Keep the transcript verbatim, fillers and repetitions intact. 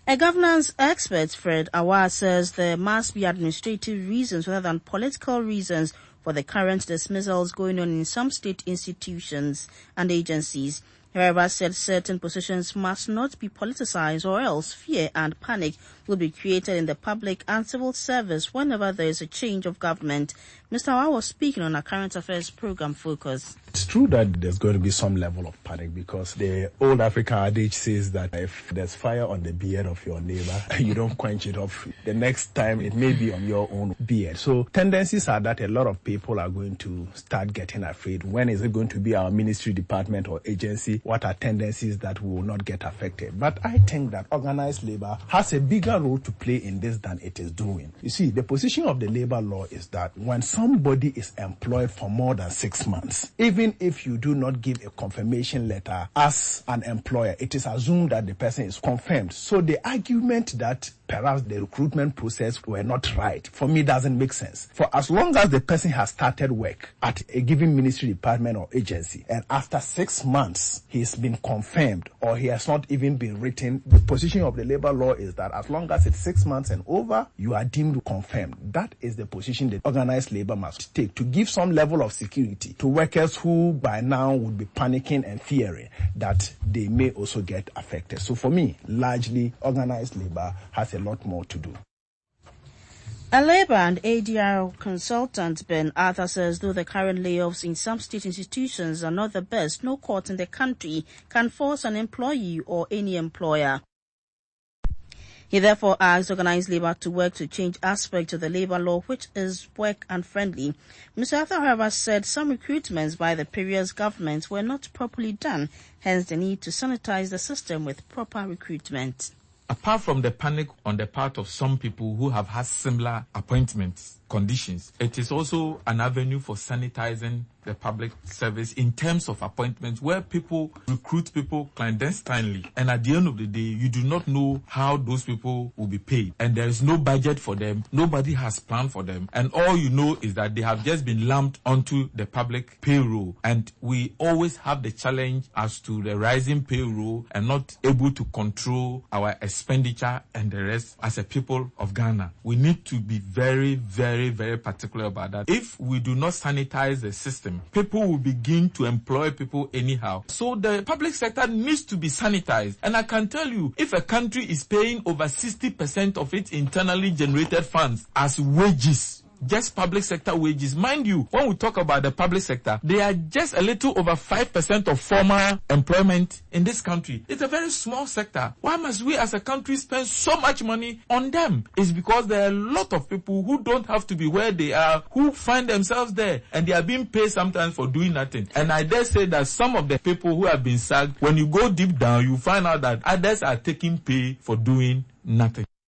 A governance expert, Fred Awar, says there must be administrative reasons rather than political reasons for the current dismissals going on in some state institutions and agencies. However, said certain positions must not be politicized, or else fear and panic will be created in the public and civil service whenever there is a change of government. Mister Awar was speaking on a current affairs program Focus. It's true that there's going to be some level of panic because the old African adage says that if there's fire on the beard of your neighbor, you don't quench it off. The next time it may be on your own beard. So tendencies are that a lot of people are going to start getting afraid. When is it going to be our ministry, department or agency? What are tendencies that will not get affected? But I think that organized labor has a bigger role to play in this than it is doing. You see, the position of the labor law is that when somebody is employed for more than six months, even if you do not give a confirmation letter as an employer, it is assumed that the person is confirmed. So the argument that perhaps the recruitment process were not right, for me, doesn't make sense. For as long as the person has started work at a given ministry, department or agency, and after six months he's been confirmed or he has not even been written, the position of the labor law is that as long as it's six months and over, you are deemed confirmed. That is the position that organized labor must take to give some level of security to workers who by now would be panicking and fearing that they may also get affected. So for me, largely organized labor has a lot more to do. A Labour and A D R consultant, Ben Arthur, says though the current layoffs in some state institutions are not the best, no court in the country can force an employee or any employer. He therefore asked organized labour to work to change aspects of the labour law which is work unfriendly. Mister Arthur, however, said some recruitments by the previous government were not properly done, hence the need to sanitize the system with proper recruitment. Apart from the panic on the part of some people who have had similar appointments conditions, it is also an avenue for sanitizing the public service in terms of appointments where people recruit people clandestinely, and at the end of the day you do not know how those people will be paid, and there is no budget for them, nobody has planned for them, and all you know is that they have just been lumped onto the public payroll. And we always have the challenge as to the rising payroll and not able to control our expenditure and the rest as a people of Ghana. We need to be very very Very, very particular about that. If we do not sanitize the system, people will begin to employ people anyhow. So the public sector needs to be sanitized. And I can tell you, if a country is paying over sixty percent of its internally generated funds as wages, just public sector wages. Mind you, when we talk about the public sector, they are just a little over five percent of formal employment in this country. It's a very small sector. Why must we as a country spend so much money on them? It's because there are a lot of people who don't have to be where they are, who find themselves there, and they are being paid sometimes for doing nothing. And I dare say that some of the people who have been sacked, when you go deep down, you find out that others are taking pay for doing nothing.